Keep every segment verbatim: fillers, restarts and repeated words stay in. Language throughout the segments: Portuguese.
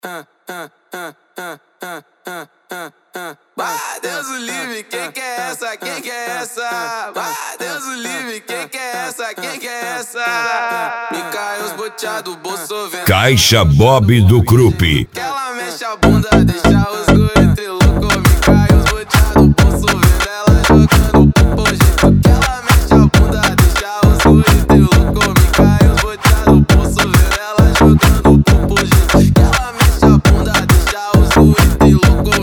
Bah, Deus o livre, quem que é essa? Quem que é essa? Bah, Deus o livre, quem que é essa? Quem que é essa? Me caiu os boteados, bolso vendo. Caixa Bob do Krupp. Que ela mexe a bunda, deixa os guri trilouco. Me caiu os boteados, bolso vendo ela jogando pro jeito. Que ela mexe a bunda, deixa os guri trilouco. Me caiu os boteados, bolso vendo ela jogando pro jeito. Que ela mexe a bunda, deixa os guri trilouco.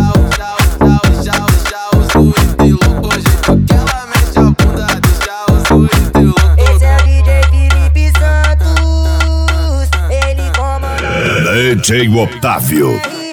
Esse é o D J Felipe Santos, ele comanda D J Otávio.